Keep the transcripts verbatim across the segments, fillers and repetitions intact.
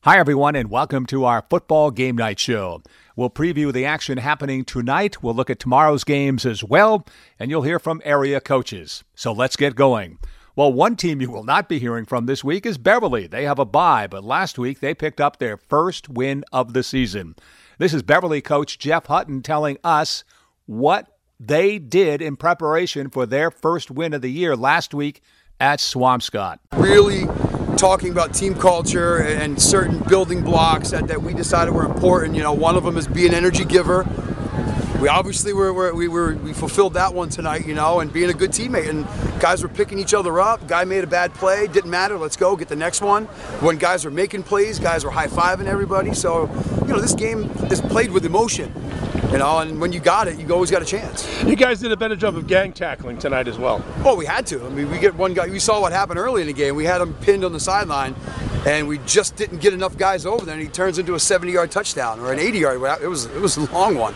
Hi, everyone, and welcome to our football game night show. We'll preview the action happening tonight. We'll look at tomorrow's games as well, and you'll hear from area coaches. So let's get going. Well, one team you will not be hearing from this week is Beverly. They have a bye, but last week they picked up their first win of the season. This is Beverly coach Jeff Hutton telling us what they did in preparation for their first win of the year last week at Swampscott. Really talking about team culture and certain building blocks that, that we decided were important. You know, one of them is be an energy giver. We obviously were, were we were we fulfilled that one tonight, you know, and being a good teammate. And guys were picking each other up. Guy made a bad play, didn't matter. Let's go get the next one. When guys were making plays, guys were high fiving everybody. So, you know, this game is played with emotion. You know, and when you got it, you always got a chance. You guys did a better job of gang tackling tonight as well. Oh, we had to. I mean, we get one guy. We saw what happened early in the game. We had him pinned on the sideline, and we just didn't get enough guys over there. And he turns into a seventy-yard touchdown or an eighty-yard. It was it was a long one.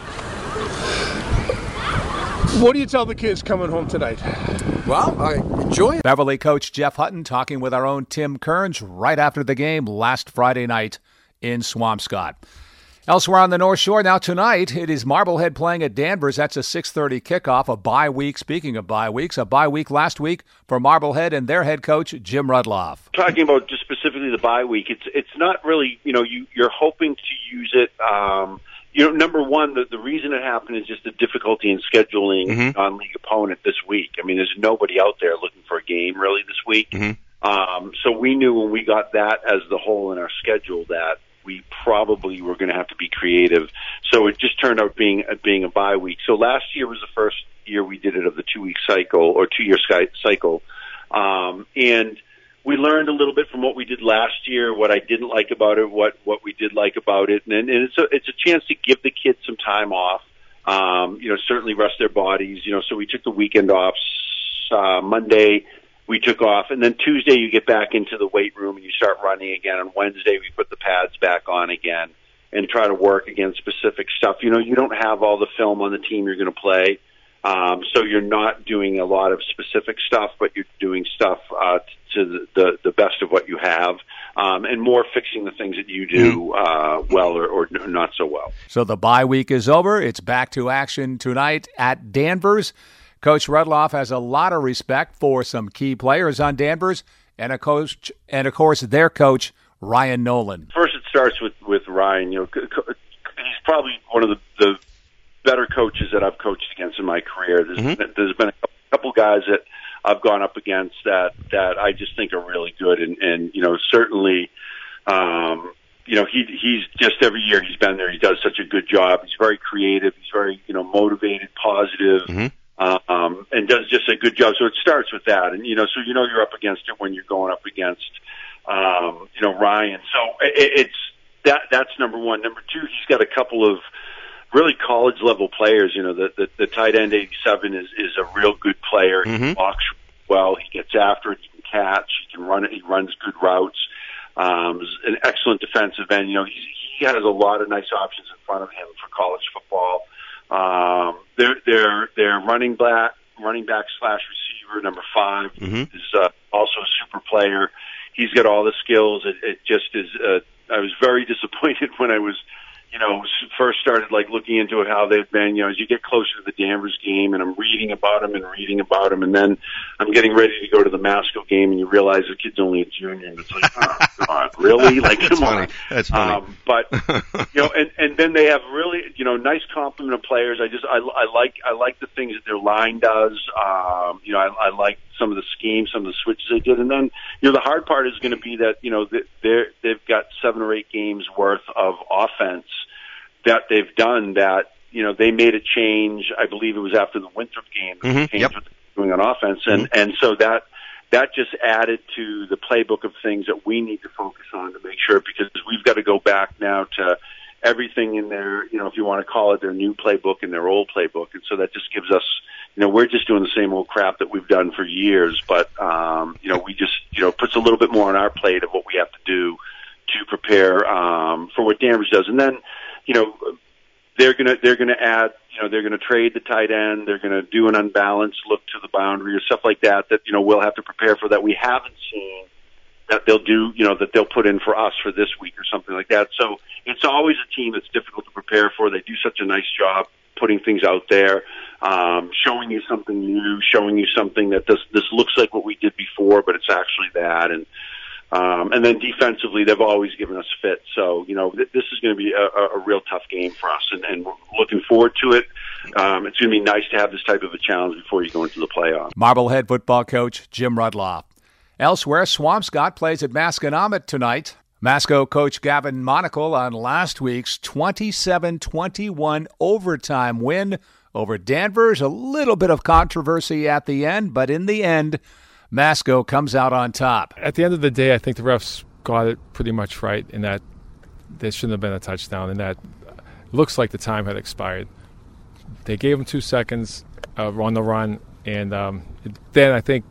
What do you tell the kids coming home tonight? Well, I enjoy it. Beverly coach Jeff Hutton talking with our own Tim Kearns right after the game last Friday night in Swampscott. Elsewhere on the North Shore, now tonight, it is Marblehead playing at Danvers. That's a six thirty kickoff, a bye week. Speaking of bye weeks, a bye week last week for Marblehead and their head coach, Jim Rudloff. Talking about just specifically the bye week, it's it's not really, you know, you, you're hoping to use it. Um, you know, number one, the, the reason it happened is just the difficulty in scheduling mm-hmm. non-league opponent this week. I mean, there's nobody out there looking for a game really this week. Mm-hmm. Um, so we knew when we got that as the hole in our schedule that we probably were going to have to be creative. So it just turned out being uh, being a bye week. So last year was the first year we did it of the two-week cycle or two-year cycle. Um, and we learned a little bit from what we did last year, what I didn't like about it, what, what we did like about it. And, and it's, a, it's a chance to give the kids some time off, um, you know, certainly rest their bodies. You know, so we took the weekend off. Uh, Monday, we took off, and then Tuesday you get back into the weight room and you start running again. On Wednesday we put the pads back on again and try to work against specific stuff. You know, you don't have all the film on the team you're going to play, um, so you're not doing a lot of specific stuff, but you're doing stuff uh, to the, the, the best of what you have, um, and more fixing the things that you do uh, well or, or not so well. So the bye week is over. It's back to action tonight at Danvers. Coach Rudloff has a lot of respect for some key players on Danvers, and a coach, and of course their coach Ryan Nolan. First, it starts with, with Ryan. You know, he's probably one of the, the better coaches that I've coached against in my career. There's, mm-hmm. been, there's been a couple guys that I've gone up against that that I just think are really good, and, and you know, certainly, um, you know, he he's just every year he's been there. He does such a good job. He's very creative. He's very you know motivated, positive. Mm-hmm. Um, and does just a good job. So it starts with that. And, you know, so you know you're up against it when you're going up against, um, you know, Ryan. So it, it's that, that's number one. Number two, he's got a couple of really college-level players. You know, the, the, the tight end eighty-seven is, is a real good player. Mm-hmm. He walks well. He gets after it. He can catch. He can run it. He runs good routes. Um, he's an excellent defensive end. You know, he's, he has a lot of nice options in front of him for college football. Um, their their their running back running back slash receiver number five mm-hmm. is uh, also a super player. He's got all the skills. It, it just is. Uh, I was very disappointed when I was, you know, first started like looking into how they've been. You know, as you get closer to the Danvers game, and I'm reading about them and reading about them, and then I'm getting ready to go to the Masco game, and you realize the kid's only a junior, and it's like, oh God, really? Like, That's come funny. on. That's funny. Um, but you know, and and then they have really, you know, nice complement of players. I just I, I like I like the things that their line does. Um, you know, I, I like some of the schemes, some of the switches they did, and then you know the hard part is going to be that you know they're they've got seven or eight games worth of offense that they've done that, you know, they made a change. I believe it was after the Winthrop game, that mm-hmm. changed yep. what they're doing on offense. And, mm-hmm. and so that, that just added to the playbook of things that we need to focus on to make sure, because we've got to go back now to everything in their, you know, if you want to call it their new playbook and their old playbook. And so that just gives us, you know, we're just doing the same old crap that we've done for years, but, um, you know, we just, you know, puts a little bit more on our plate of what we have to do to prepare, um, for what Danvers does. And then, you know, they're gonna they're gonna add, you know, they're gonna trade the tight end. They're gonna do an unbalanced look to the boundary or stuff like that. That you know we'll have to prepare for that we haven't seen that they'll do, you know, that they'll put in for us for this week or something like that. So it's always a team that's difficult to prepare for. They do such a nice job putting things out there, um, showing you something new, showing you something that this this looks like what we did before, but it's actually that. And um, and then defensively, they've always given us fit. So, you know, th- this is going to be a, a real tough game for us, and, and we're looking forward to it. Um, it's going to be nice to have this type of a challenge before you go into the playoffs. Marblehead football coach Jim Rudloff. Elsewhere, Swampscott plays at Masconomet tonight. Masco coach Gavin Monacle on last week's twenty-seven twenty-one overtime win over Danvers. A little bit of controversy at the end, but in the end, Masco comes out on top. At the end of the day, I think the refs got it pretty much right in that there shouldn't have been a touchdown, and that it looks like the time had expired. They gave them two seconds uh, on the run, and um, then I think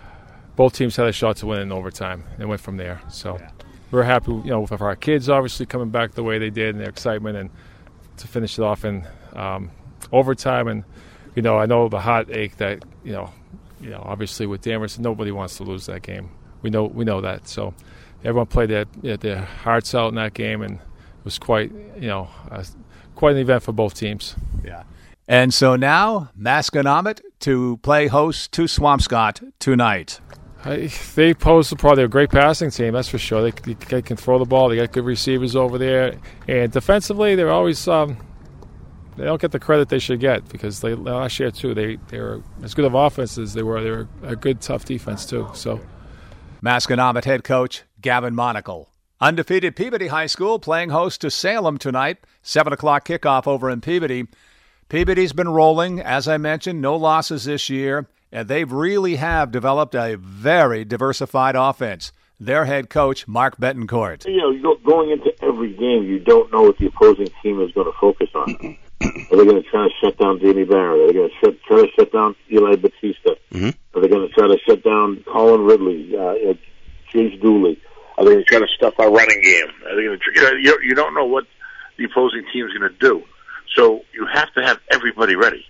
both teams had a shot to win in overtime and went from there. So yeah. We're happy, you know, with our kids obviously coming back the way they did and their excitement, and to finish it off in um, overtime. And you know, I know the heartache that you know, you know, obviously with Danvers, nobody wants to lose that game. We know we know that. So everyone played their you know, their hearts out in that game, and it was quite you know uh, quite an event for both teams. Yeah. And so now Masconomet to play host to Swampscott tonight. I, they pose the problem. They're a great passing team, that's for sure. They, they can throw the ball. They got good receivers over there, and defensively, they're always um, they don't get the credit they should get because they last year too. They they were as good of offense as they were. They were a good tough defense too. So, Masconomet head coach Gavin Monacle. Undefeated Peabody High School playing host to Salem tonight. Seven o'clock kickoff over in Peabody. Peabody's been rolling, as I mentioned, no losses this year. And they really have developed a very diversified offense. Their head coach, Mark Betancourt. You know, you go, going into every game, you don't know what the opposing team is going to focus on. Are they going to try to shut down Jamie Barrett? Are they going to shut, try to shut down Eli Batista? Mm-hmm. Are they going to try to shut down Colin Ridley, uh, James Dooley? Are they going to try to stuff our running game? Are they going to? You know, you, you don't know what the opposing team is going to do. So you have to have everybody ready.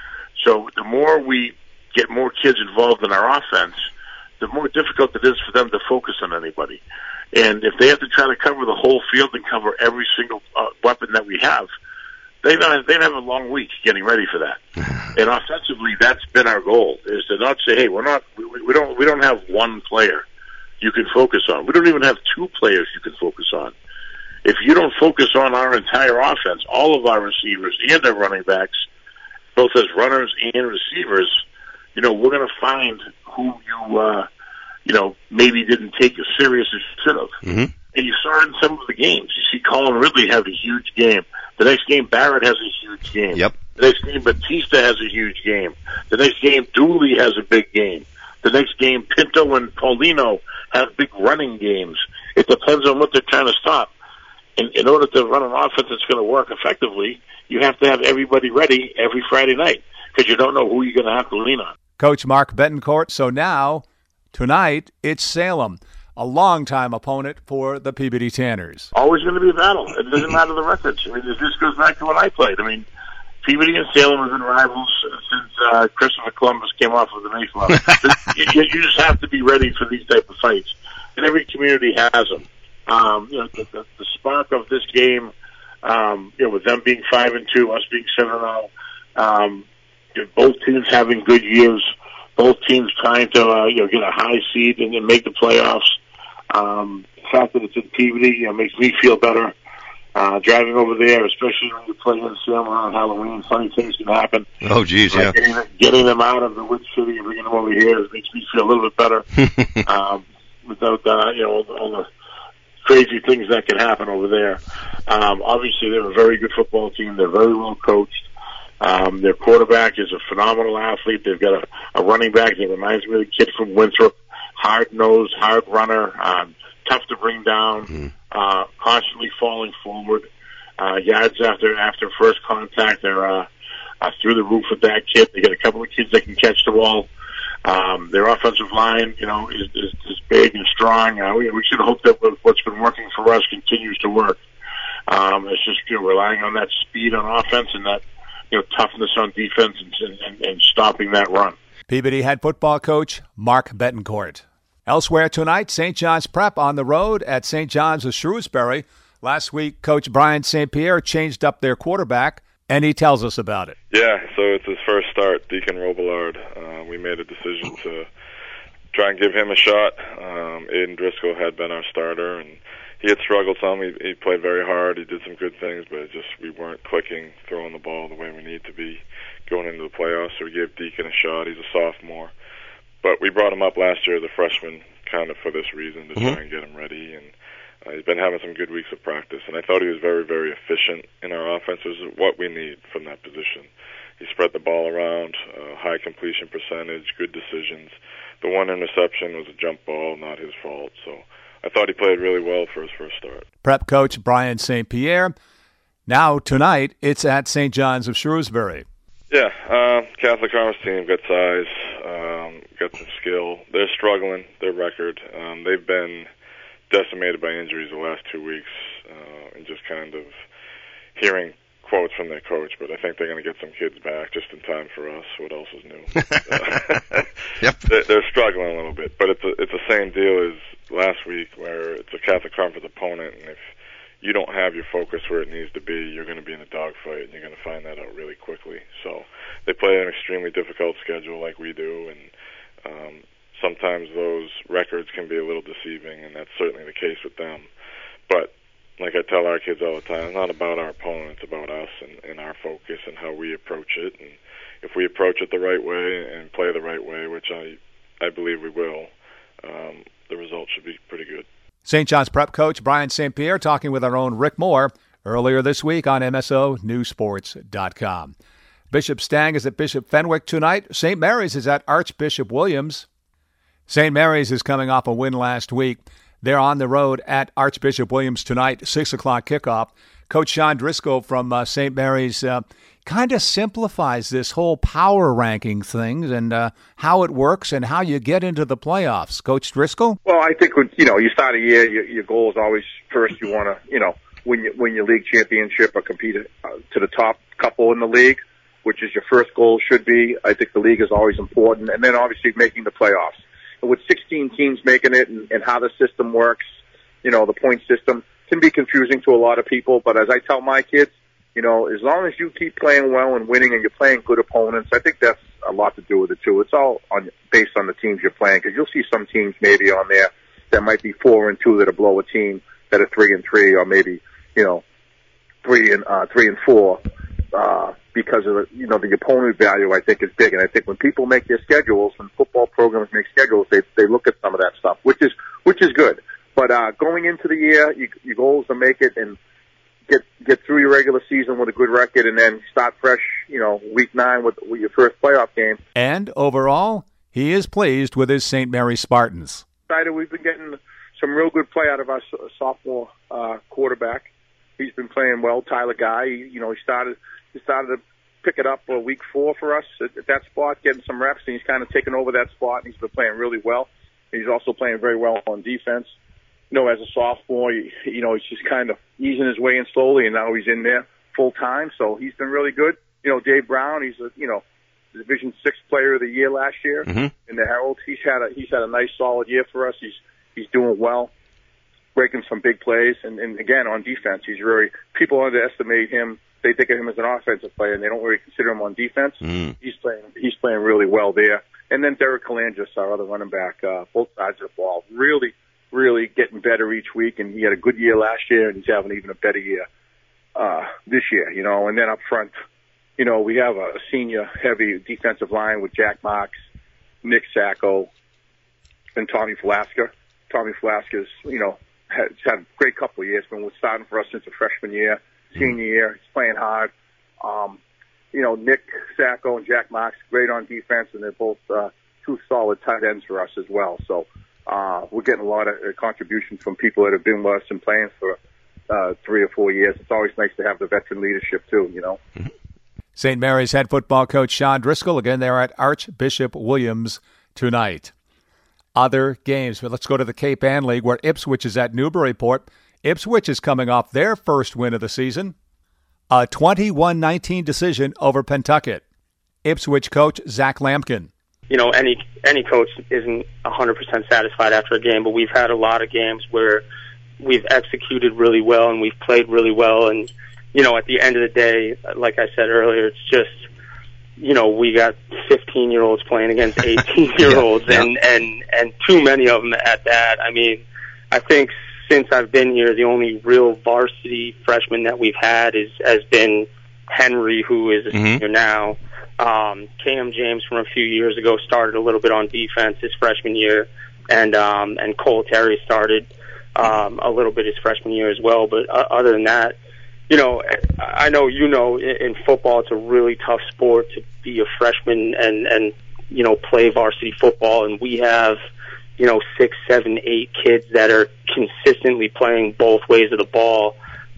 So the more we get more kids involved in our offense, the more difficult it is for them to focus on anybody. And if they have to try to cover the whole field and cover every single uh, weapon that we have, they'd have, they'd have a long week getting ready for that. And offensively, that's been our goal, is to not say, hey, we're not, we, we don't, we don't have one player you can focus on. We don't even have two players you can focus on. If you don't focus on our entire offense, all of our receivers and our running backs, both as runners and receivers, you know, we're going to find who you, uh, you know, maybe didn't take as serious as you should have. Mm-hmm. And you saw it in some of the games. You see Colin Ridley have a huge game. The next game, Barrett has a huge game. Yep. The next game, Batista has a huge game. The next game, Dooley has a big game. The next game, Pinto and Paulino have big running games. It depends on what they're trying to stop. In, in order to run an offense that's going to work effectively, you have to have everybody ready every Friday night because you don't know who you're going to have to lean on. Coach Mark Betancourt. So now, tonight, it's Salem, a longtime opponent for the Peabody Tanners. Always going to be a battle. It doesn't matter the records. I mean, this goes back to when I played. I mean, Peabody and Salem have been rivals since uh, Christopher Columbus came off of the Mayflower. you, you just have to be ready for these type of fights, and every community has them. Um, you know, the, the, the spark of this game, um, you know, with them being five and two, us being seven and zero. Um, both teams having good years, both teams trying to uh, you know get a high seed and, and make the playoffs. Um, the fact that it's in Peabody, you know, makes me feel better. Uh, driving over there, especially when you play in Salem on Halloween, funny things can happen. Oh, geez, yeah. Uh, getting, getting them out of the Wood City and bringing them over here makes me feel a little bit better. um, without uh, you know all the crazy things that can happen over there. Um, obviously, they're a very good football team. They're very well coached. Um, their quarterback is a phenomenal athlete. They've got a, a running back that reminds me of the kid from Winthrop. Hard-nosed, hard runner, um, tough to bring down, mm. uh, constantly falling forward. Uh, yards after after first contact, they're uh, uh, through the roof with that kid. They got a couple of kids that can catch the ball. Um, their offensive line, you know, is, is, is big and strong. Uh, we, we should hope that what's been working for us continues to work. Um, it's just, you know, relying on that speed on offense and that, you know, toughness on defense and, and, and stopping that run. Peabody head football coach Mark Betancourt. Elsewhere tonight, Saint John's Prep on the road at Saint John's of Shrewsbury. Last week, Coach Brian Saint Pierre changed up their quarterback, and he tells us about it. Yeah, so it's his first start, Deacon Robillard. Uh, we made a decision to try and give him a shot. Um, Aiden Driscoll had been our starter, and he had struggled some. He, he played very hard. He did some good things, but it just we weren't clicking, throwing the ball the way we need to be going into the playoffs. So we gave Deacon a shot. He's a sophomore. But we brought him up last year as a freshman kind of for this reason, to mm-hmm. try and get him ready. And uh, he's been having some good weeks of practice. And I thought he was very, very efficient in our offense. This is what we need from that position. He spread the ball around, uh, high completion percentage, good decisions. The one interception was a jump ball, not his fault. So I thought he played really well for his first start. Prep coach Brian Saint Pierre. Now, tonight, it's at Saint John's of Shrewsbury. Yeah, uh, Catholic Commerce team, got size, um, got some skill. They're struggling, their record. Um, they've been decimated by injuries the last two weeks, uh, and just kind of hearing quotes from their coach, but I think they're going to get some kids back just in time for us. What else is new? Yep. They're, they're struggling a little bit, but it's a, it's the same deal as last week, where it's a Catholic Conference opponent, and if you don't have your focus where it needs to be, you're going to be in a dogfight, and you're going to find that out really quickly. So they play an extremely difficult schedule like we do, and um, sometimes those records can be a little deceiving, and that's certainly the case with them. But like I tell our kids all the time, it's not about our opponent, it's about us and, and our focus and how we approach it. And if we approach it the right way and play the right way, which I, I believe we will, um, the results should be pretty good. Saint John's Prep coach Brian Saint Pierre talking with our own Rick Moore earlier this week on M S O News Sports dot com. Bishop Stang is at Bishop Fenwick tonight. Saint Mary's is at Archbishop Williams. Saint Mary's is coming off a win last week. They're on the road at Archbishop Williams tonight, six o'clock kickoff. Coach Sean Driscoll from uh, Saint Mary's uh, kind of simplifies this whole power ranking thing and uh, how it works and how you get into the playoffs. Coach Driscoll? Well, I think, when, you know, you start a year, your, your goal is always first you want to, you know, win your, win your league championship or compete uh, to the top couple in the league, which is your first goal should be. I think the league is always important. And then obviously making the playoffs. And with sixteen teams making it and, and how the system works, you know, the point system can be confusing to a lot of people. But as I tell my kids, you know, as long as you keep playing well and winning and you're playing good opponents, I think that's a lot to do with it too. It's all on, based on the teams you're playing, because you'll see some teams maybe on there that might be four and two that are below a team that are three and three, or maybe, you know, three and uh, three and four, uh, because of, you know, the opponent value, I think, is big. And I think when people make their schedules, when football programs make schedules, they they look at some of that stuff, which is which is good. But uh, going into the year, you, your goal is to make it and get get through your regular season with a good record, and then start fresh, you know, week nine with, with your first playoff game. And overall, he is pleased with his Saint Mary Spartans. We've been getting some real good play out of our sophomore uh, quarterback. He's been playing well, Tyler Guy. He, you know, he started he started to pick it up uh, week four for us at, at that spot, getting some reps, and he's kind of taken over that spot, and he's been playing really well. He's also playing very well on defense. You know, as a sophomore, you, you know, he's just kind of easing his way in slowly, and now he's in there full time, so he's been really good. You know, Dave Brown, he's a, you know, Division Six Player of the Year last year mm-hmm. in the Herald. He's had a he's had a nice, solid year for us. He's he's doing well, breaking some big plays, and, and again on defense, he's really people underestimate him. They think of him as an offensive player, and they don't really consider him on defense. Mm. He's playing he's playing really well there. And then Derek Kalangis, our other running back, uh, both sides of the ball, really, really getting better each week. And he had a good year last year, and he's having even a better year uh, this year. You know, and then up front, you know, we have a senior-heavy defensive line with Jack Marks, Nick Sacco, and Tommy Flaska. Tommy Flaska's, you know, has had a great couple of years. Been starting for us since the freshman year, senior year. He's playing hard. Um, you know, Nick Sacco and Jack Marks, great on defense, and they're both uh, two solid tight ends for us as well. So uh, we're getting a lot of uh, contribution from people that have been with us and playing for uh, three or four years. It's always nice to have the veteran leadership too, you know. Saint Mary's head football coach Sean Driscoll, again, they're at Archbishop Williams tonight. Other games, but let's go to the Cape Ann League, where Ipswich is at Newburyport. Ipswich is coming off their first win of the season, a twenty-one nineteen decision over Pentucket. Ipswich coach Zach Lampkin. you know, any any coach isn't one hundred percent satisfied after a game, but we've had a lot of games where we've executed really well and we've played really well. And, you know, at the end of the day, like I said earlier, it's just, you know, we got fifteen-year-olds playing against eighteen-year-olds yeah, yeah. and, and, and too many of them at that. I mean, I think since I've been here, the only real varsity freshman that we've had is has been Henry, who is a mm-hmm. senior now. Um, Cam James from a few years ago started a little bit on defense his freshman year, and um, and Cole Terry started um, a little bit his freshman year as well. But uh, other than that, you know, I know you know in, in football it's a really tough sport to be a freshman and and you know play varsity football, and we have you know six, seven, eight kids that are consistently playing both ways of the ball.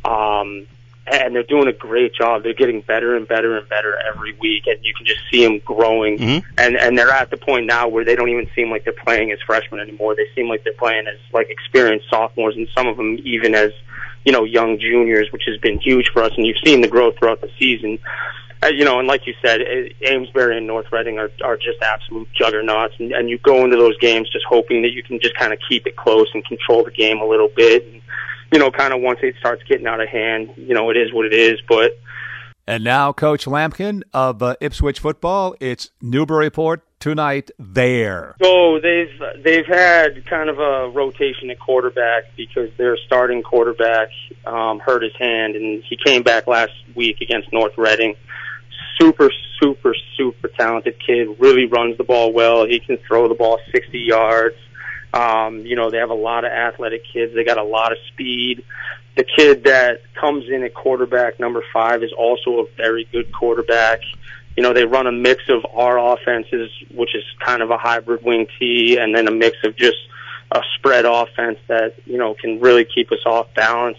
Um, And they're doing a great job. They're getting better and better and better every week, and you can just see them growing. Mm-hmm. And and they're at the point now where they don't even seem like they're playing as freshmen anymore. They seem like they're playing as like experienced sophomores, and some of them even as you know young juniors, which has been huge for us. And you've seen the growth throughout the season. Uh, you know, and like you said, Amesbury and North Reading are are just absolute juggernauts, and, and you go into those games just hoping that you can just kind of keep it close and control the game a little bit. And, you know, kind of once it starts getting out of hand, you know, it is what it is. But and now, Coach Lampkin of uh, Ipswich football, it's Newburyport tonight there. So they've they've had kind of a rotation at quarterback because their starting quarterback um, hurt his hand, and he came back last week against North Reading. Super, super, super talented kid. Really runs the ball well. He can throw the ball sixty yards. Um, you know, they have a lot of athletic kids. They got a lot of speed. The kid that comes in at quarterback, number five, is also a very good quarterback. You know, they run a mix of our offenses, which is kind of a hybrid wing T, and then a mix of just a spread offense that, you know, can really keep us off balance.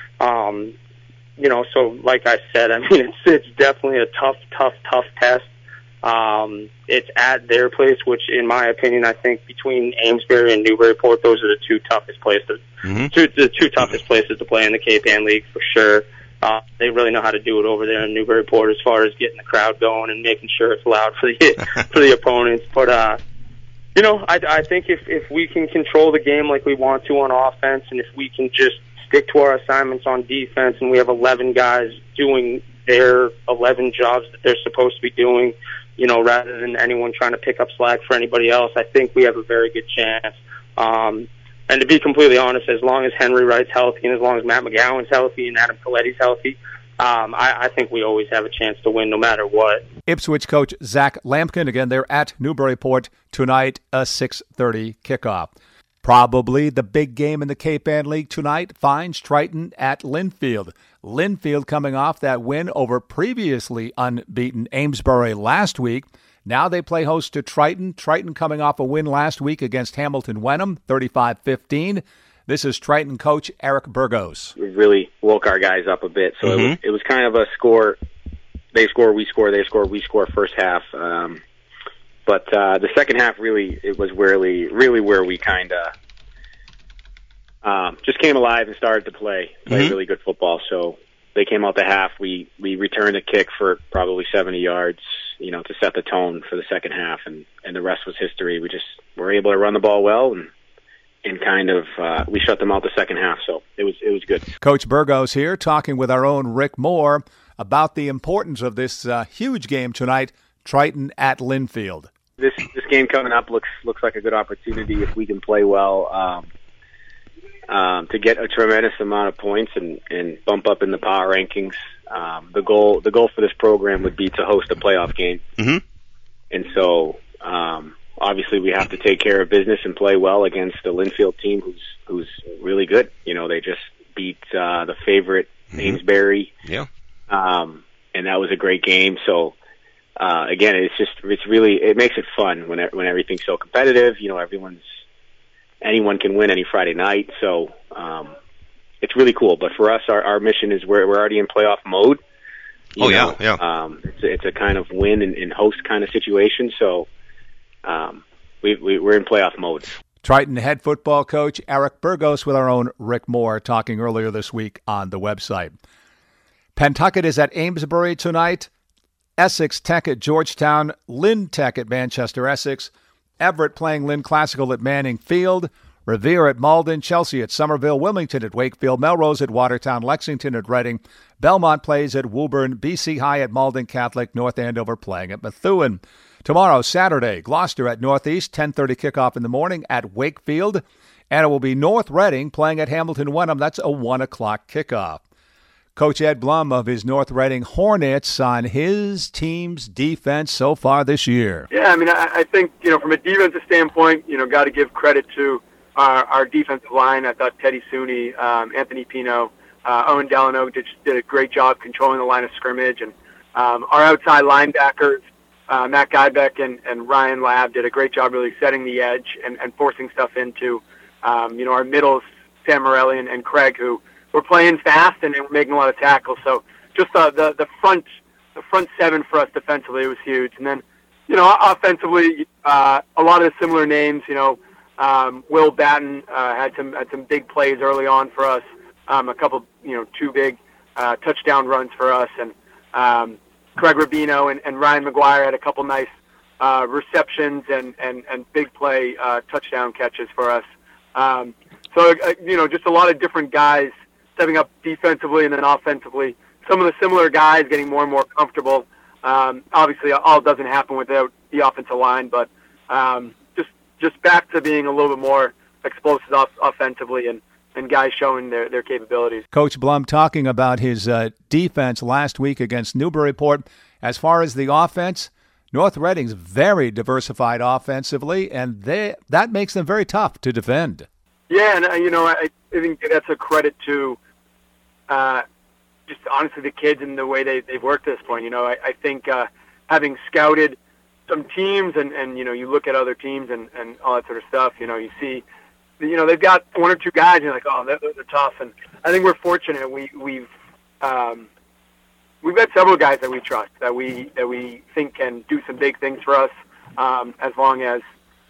Um, you know, so like I said, I mean, it's, it's definitely a tough, tough, tough test. Um, it's at their place, which, in my opinion, I think between Amesbury and Newburyport, those are the two toughest places. Mm-hmm. Two, the two toughest places to play in the K-Pan League for sure. Uh, they really know how to do it over there in Newburyport as far as getting the crowd going and making sure it's loud for the for the opponents. But uh, you know, I, I think if if we can control the game like we want to on offense, and if we can just stick to our assignments on defense, and we have eleven guys doing their eleven jobs that they're supposed to be doing, you know, rather than anyone trying to pick up slack for anybody else, I think we have a very good chance. Um, and to be completely honest, as long as Henry Wright's healthy and as long as Matt McGowan's healthy and Adam Coletti's healthy, um, I, I think we always have a chance to win no matter what. Ipswich coach Zach Lampkin, again, they're at Newburyport tonight, a six thirty kickoff. Probably the big game in the K-Pan League tonight finds Triton at Linfield. Linfield coming off that win over previously unbeaten Amesbury last week. Now they play host to Triton. Triton coming off a win last week against Hamilton Wenham, thirty-five fifteen. This is Triton coach Eric Burgos. We really woke our guys up a bit. So mm-hmm. it was, it was kind of a score. They score, we score, they score, we score first half. Um, But uh, the second half really, it was really, really where we kind of um, just came alive and started to play, play mm-hmm. really good football. So they came out the half. We we returned a kick for probably seventy yards, you know, to set the tone for the second half, and, and the rest was history. We just were able to run the ball well, and and kind of uh, we shut them out the second half. So it was it was good. Coach Burgos here talking with our own Rick Moore about the importance of this uh, huge game tonight, Triton at Linfield. This this game coming up looks looks like a good opportunity if we can play well um, um, to get a tremendous amount of points and, and bump up in the power rankings. Um, the goal the goal for this program would be to host a playoff game, mm-hmm. and so um, obviously we have to take care of business and play well against the Linfield team, who's who's really good. You know, they just beat uh, the favorite mm-hmm. Amesbury, yeah, um, and that was a great game. So. Uh, again, it's just, it's really, it makes it fun when, when everything's so competitive. You know, everyone's, anyone can win any Friday night. So, um, it's really cool. But for us, our, our mission is we're, we're already in playoff mode. You oh, know, yeah, yeah. Um, it's, it's a kind of win and, and host kind of situation. So, um, we, we, we're in playoff mode. Triton head football coach Eric Burgos with our own Rick Moore talking earlier this week on the website. Pentucket is at Amesbury tonight. Essex Tech at Georgetown, Lynn Tech at Manchester Essex, Everett playing Lynn Classical at Manning Field, Revere at Malden, Chelsea at Somerville, Wilmington at Wakefield, Melrose at Watertown, Lexington at Reading, Belmont plays at Woburn, B C High at Malden Catholic, North Andover playing at Methuen. Tomorrow, Saturday, Gloucester at Northeast, ten thirty kickoff in the morning at Wakefield, and it will be North Reading playing at Hamilton Wenham. That's a one o'clock kickoff. Coach Ed Blum of his North Reading Hornets on his team's defense so far this year. Yeah, I mean, I, I think, you know, from a defensive standpoint, you know, got to give credit to our, our defensive line. I thought Teddy Sooney, um, Anthony Pino, uh, Owen Delano did, did a great job controlling the line of scrimmage. And um, our outside linebackers, uh, Matt Guybeck and, and Ryan Lab, did a great job really setting the edge and, and forcing stuff into, um, you know, our middles, Sam Morelli and, and Craig, who we're playing fast and we're making a lot of tackles. So just uh, the the front the front seven for us defensively was huge. And then, you know, offensively, uh, a lot of similar names. You know, um, Will Batten uh, had some had some big plays early on for us. Um, a couple, you know, two big uh, touchdown runs for us. And um, Craig Rubino and, and Ryan McGuire had a couple nice uh, receptions and and and big play uh, touchdown catches for us. Um, so uh, you know, just a lot of different guys stepping up defensively and then offensively. Some of the similar guys getting more and more comfortable. Um, obviously, all doesn't happen without the offensive line, but um, just just back to being a little bit more explosive off- offensively and, and guys showing their, their capabilities. Coach Blum talking about his uh, defense last week against Newburyport. As far as the offense, North Reading's very diversified offensively, and they that makes them very tough to defend. Yeah, and uh, you know, I, I think that's a credit to uh, just honestly the kids and the way they, they've worked at this point. You know, I, I think uh, having scouted some teams and, and, you know, you look at other teams and, and all that sort of stuff, you know, you see, you know, they've got one or two guys and you're like, oh, they're, they're tough. And I think we're fortunate. We, we've um, we've got several guys that we trust, that we, that we think can do some big things for us um, as long as,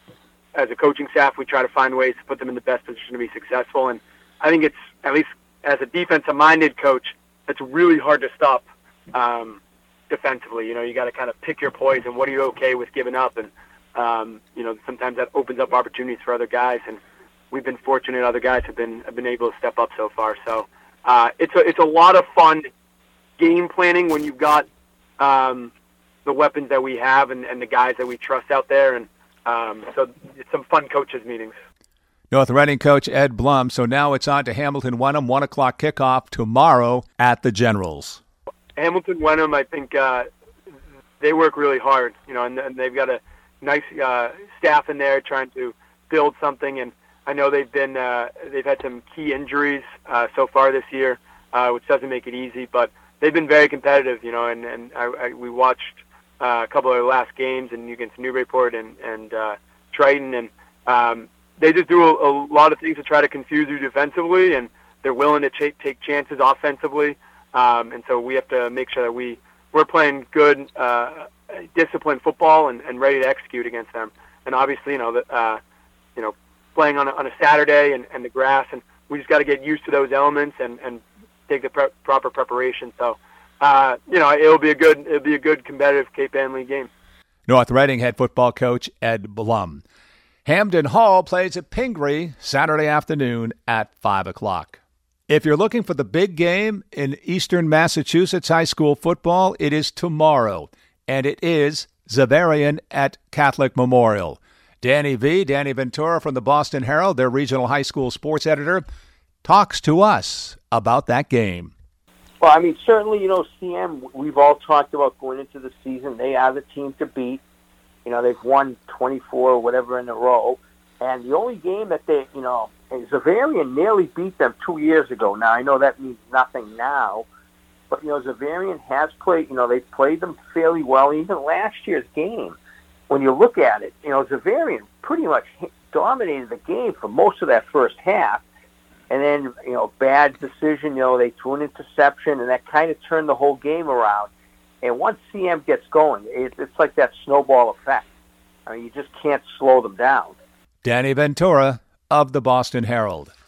as a coaching staff, we try to find ways to put them in the best position to be successful. And I think it's, at least as a defensive-minded coach, it's really hard to stop um, defensively. You know, you got to kind of pick your poison. What are you okay with giving up? And, um, you know, sometimes that opens up opportunities for other guys. And we've been fortunate other guys have been have been able to step up so far. So uh, it's, a, it's a lot of fun game planning when you've got um, the weapons that we have and, and the guys that we trust out there. And Um, so it's some fun coaches meetings. North Reading coach Ed Blum. So now it's on to Hamilton Wenham, one o'clock kickoff tomorrow at the Generals. Hamilton Wenham, I think uh, they work really hard, you know, and, and they've got a nice uh, staff in there trying to build something. And I know they've been uh, they've had some key injuries uh, so far this year, uh, which doesn't make it easy. But they've been very competitive, you know, and and I, I, we watched. Uh, a couple of their last games and against Newburyport and, and uh, Triton, and um, they just do a, a lot of things to try to confuse you defensively, and they're willing to ch- take chances offensively, um, and so we have to make sure that we, we're playing good, uh, disciplined football and, and ready to execute against them. And obviously, you know, the, uh, you know, playing on a, on a Saturday and, and the grass, and we just got to get used to those elements and, and take the pre- proper preparation. So, Uh, you know, it'll be a good, it'll be a good competitive Cape Ann League game. North Reading head football coach Ed Blum. Hamden Hall plays at Pingree Saturday afternoon at five o'clock. If you're looking for the big game in Eastern Massachusetts high school football, it is tomorrow, and it is Xaverian at Catholic Memorial. Danny V., Danny Ventura from the Boston Herald, their regional high school sports editor, talks to us about that game. Well, I mean, certainly, you know, C M, we've all talked about going into the season. They are the team to beat. You know, they've won twenty-four or whatever in a row. And the only game that they, you know, Xaverian nearly beat them two years ago. Now, I know that means nothing now. But, you know, Xaverian has played, you know, they've played them fairly well. Even last year's game, when you look at it, you know, Xaverian pretty much dominated the game for most of that first half. And then, you know, bad decision, you know, they threw an interception, and that kind of turned the whole game around. And once C M gets going, it, it's like that snowball effect. I mean, you just can't slow them down. Danny Ventura of the Boston Herald.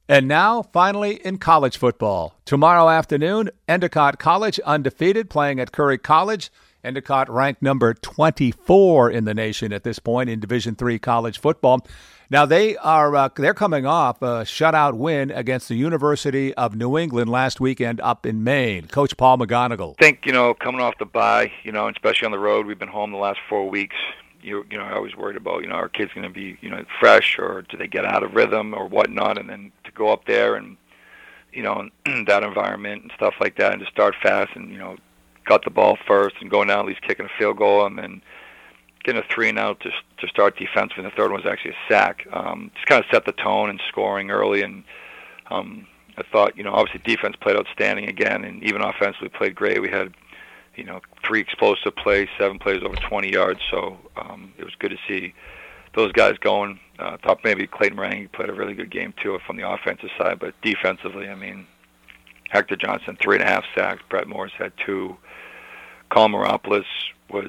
And now, finally, in college football. Tomorrow afternoon, Endicott College undefeated, playing at Curry College. Endicott ranked number twenty-four in the nation at this point in Division three college football. Now, they are uh, they're coming off a shutout win against the University of New England last weekend up in Maine. Coach Paul McGonigal. I think, you know, coming off the bye, you know, especially on the road, we've been home the last four weeks. You, you know, I was worried about, you know, are kids going to be, you know, fresh, or do they get out of rhythm or whatnot, and then to go up there and, you know, in that environment and stuff like that, and to start fast and, you know, got the ball first and going down at least kicking a field goal and then getting a three and out to to start defensively. And the third one was actually a sack. Um, just kind of set the tone and scoring early. And um, I thought, you know, obviously defense played outstanding again, and even offensively played great. We had, you know, three explosive plays, seven plays over twenty yards. So um, it was good to see those guys going. I uh, thought maybe Clayton Morangi played a really good game too from the offensive side, but defensively, I mean, Hector Johnson, three and a half sacks. Brett Morris had two. Colin Meropoulos was,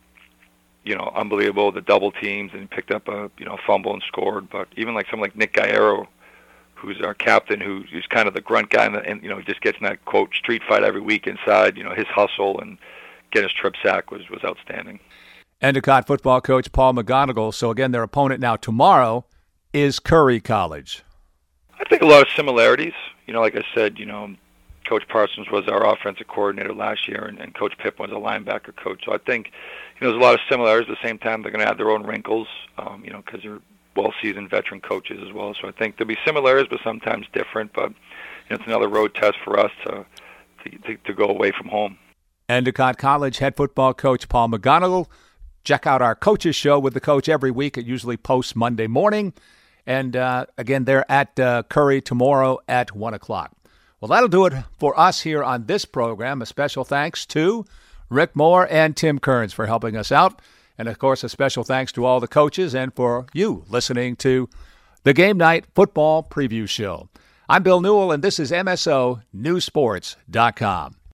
you know, unbelievable. The double teams, and picked up a, you know, fumble and scored. But even like someone like Nick Guerrero, who's our captain, who, who's kind of the grunt guy, and, and you know, just gets in that, quote, street fight every week inside. You know, his hustle and getting his trip sack was, was outstanding. Endicott football coach Paul McGonigal. So, again, their opponent now tomorrow is Curry College. I think a lot of similarities. You know, like I said, you know, Coach Parsons was our offensive coordinator last year, and, and Coach Pippen was a linebacker coach. So I think, you know, there's a lot of similarities. At the same time, they're going to have their own wrinkles, um, you know, because they're well-seasoned veteran coaches as well. So I think there'll be similarities, but sometimes different. But, you know, it's another road test for us to to, to, to go away from home. Endicott College head football coach Paul McGonigal. Check out our coaches show with the coach every week. It usually posts Monday morning. And, uh, again, they're at uh, Curry tomorrow at one o'clock. Well, that'll do it for us here on this program. A special thanks to Rick Moore and Tim Kearns for helping us out. And, of course, a special thanks to all the coaches and for you listening to the Game Night Football Preview Show. I'm Bill Newell, and this is M S O News Sports dot com.